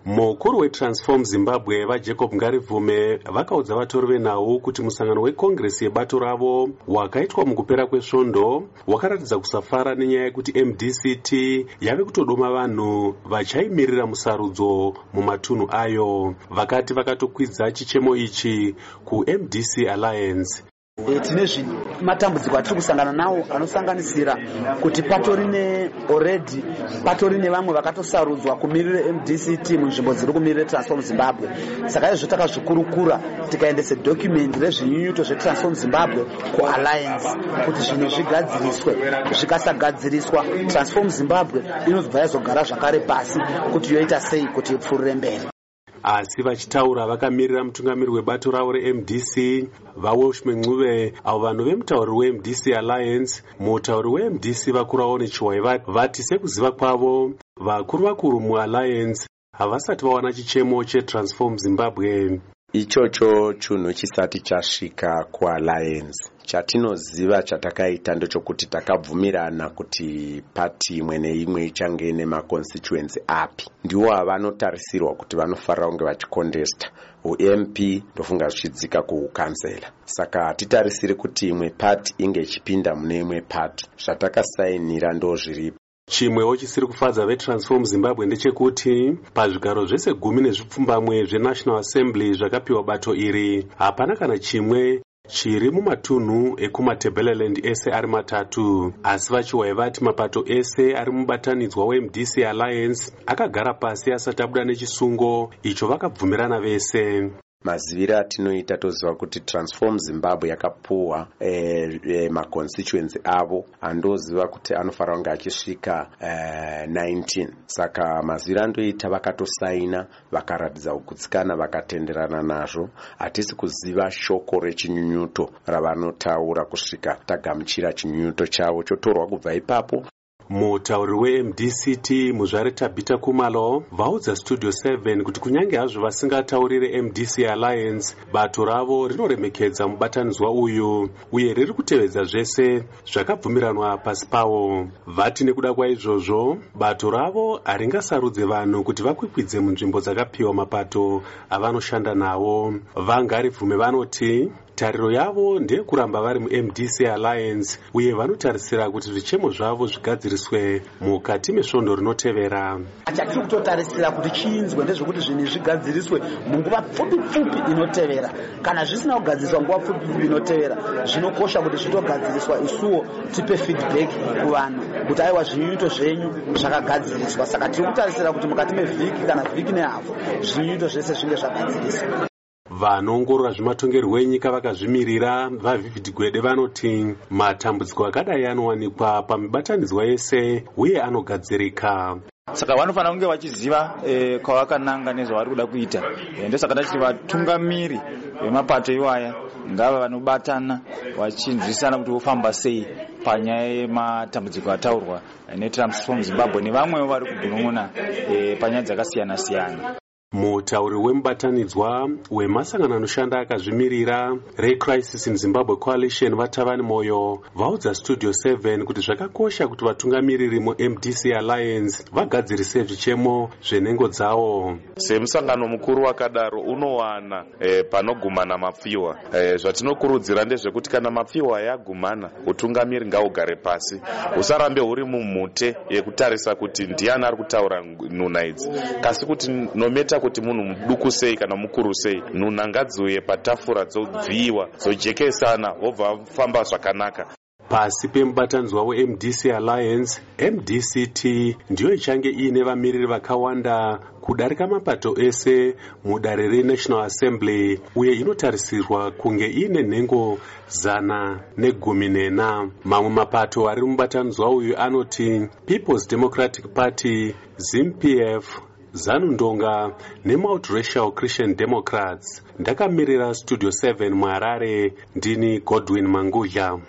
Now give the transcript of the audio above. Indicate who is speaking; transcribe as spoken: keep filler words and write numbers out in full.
Speaker 1: Mukuru weTransform Zimbabwe vaJacob Ngarivume vakaudza vatori venhau kuti musangano wekongresi yebato ravo wakaitwa mukupera kwesvondo wakaratidza kusafara nenyaya yekuti M D C T yave kutodoma vanhu vachaimirira musarudzo mumatunhu ayo. Vakati vakatokwidza chichemo ichi kuM D C Alliance.
Speaker 2: E, tine matambudziko atiri kusangana nawo anosanganisira kuti patorine already patorine vamwe vakatosarudzwa kumirira M D C T munzvimbo dziri kumirira Transform Zimbabwe. Saka izvo takazvikurukura tikaendese document rezvinyunyuto zveTransform Zimbabwe kuAlliance kuti zvinhu zvigadziriswe. Zvikasagadziriswa Transform Zimbabwe inobva yazogara zvakare pasi kuti yoita sei kuti ipfuurire mberi.
Speaker 1: Asi vachitaura vakamirira mutungamiri webato ravo reM D C vaWelshman Ncube, avo vanhu vemutauriri weM D C Alliance, mutauriri weM D C vakurawo nechiwai vati sekuziva kwavo vakuru vakuru muAlliance havasati vawana chichemo cheTransform Zimbabwe.
Speaker 3: Ichocho chunhu chisati chasvika kuAlliance. Chatinoziva chatakaita ndochokuti takabvumirana kuti pati imwe neimwe ichange nemaconstituency api. Ndiwo vanotarisirwa kuti vanofarira kunge vachikondesta. U-M P ndofunga zvichidzika kukansela. Saka hatitarisiri kuti imwe pati inge ichipinda mune imwe pati. Zvatakasainira ndo zviripo.
Speaker 1: Chimwewo chisiri kufadza veTransform Zimbabwe ndechekuti pazvigaro zvese gumi nezvipfumbamwe zveNational Assembly zvakapiwa bato iri hapana kana chimwe chiri mumatunhu ekumaTebeleland ese ari matatu. Asi vachiwai vati mapato ese ari mubatanidzwa weM D C Alliance akagara pasi asati abuda nechisungo icho vakabvumirana vese.
Speaker 3: Mazivira atinoita toziva kuti Transform Zimbabwe yakapuwa eh, eh, maconstituency avo andoziva kuti anofanira kunge achisvika eh, nineteen. Saka mazivira andoita vakatosaina vakaratidza kugutsikana vakatenderana nazvo. Hatisi kuziva shoko rechinyunyuto ravanotaura kusvika tagamuchira chinyunyuto chavo chotorwa kubva ipapo.
Speaker 1: Mutauriri weM D C T muzvare Tabita Kumalo vaudza Studio seven kuti kunyange hazvo vasingataurire M D C Alliance bato ravo rinoremekedza mubatanidzwa uyu uye riri kutevedza zvese zvakabvumiranwa pasi pawo. Vati nekuda kwaizvozvo bato ravo haringasarudze vanhu kuti vakwikwidze munzvimbo dzakapiwa mapato avanoshanda nawo. VaNgarivume vanoti tariro yavo ndeyekuramba vari muM D C Alliance uye vanotarisira kuti zvichemo zvavo zvigadziriswe mukati mesvondo rinotevera.
Speaker 2: Chatiri kutotarisira kuti chinzwe ndezvekuti zvinhu zvigadziriswe munguva pfupi pfupi inotevera. Kana zvisina kugadziriswa nguva pfupi pfupi inotevera zvinokosha kuti zvitogadziriswa isuwo tipe feedback kuvanhu kuti aiwa zvinyunyuto zvenyu zvakagadziriswa. Saka tiri kutarisira kuti mukati mevhiki kana vhiki nehafu zvinyunyuto zvese zvinge zvagadziriswa.
Speaker 1: Vanoongorora zvematongerwo enyika vakazvimirira vaVivid Gwede vanoti matambudziko akadai anowanikwa pamibatanidzwa yese uye anogadzirika.
Speaker 4: Saka vanofanira kunge vachiziva e, kwavakananga nezvavari kuda kuita. E, ndosaka tachiti vatungamiri vemapato iwaya ngava vanobatana vachinzwisana kuti vofamba sei panyaya yematambudziko ataurwa neTransform Zimbabwe nevamwewo vari kugunun'una e, panyaya dzakasiyana siyana.
Speaker 1: Mutauriri wemubatanidzwa wemasangano anoshanda akazvimirira reCrisis in Zimbabwe Coalition Vatavani Moyo vaudza Studio seven kuti zvakakosha kuti vatungamiriri muM D C Alliance vagadzirise zvichemo zvenhengo dzavo.
Speaker 5: Semusangano mukuru wakadaro unowana e, panogumana mapfiwa. E, zvatinokurudzira ndezvekuti kana mapfiwa yagumana utungamiri ngaugare pasi. Usarambe uri mumhute yekutarisa kuti ndiani ari kutaura nhuna idzi. Kasi kuti nometa kuti munhu muduku sei kana mukuru sei nhuna ngadziuye patafura dzobviwa dzojekesana vobva vafamba zvakanaka.
Speaker 1: Pasi pemubatanidzwa weM D C Alliance, M D C T ndiyo ichange iine vamiriri vakawanda kudarika mapato ese mudare reNational Assembly uye inotarisirwa kunge iine nhengo zana negumi nena. Mamwe mapato ari mubatanidzwa uyu anoti People's Democratic Party, ZIM-P F, ZANU-Ndonga neMultiracial Christian Democrats. Ndakamirira Studio seven muHarare ndini Godwin Mangudya.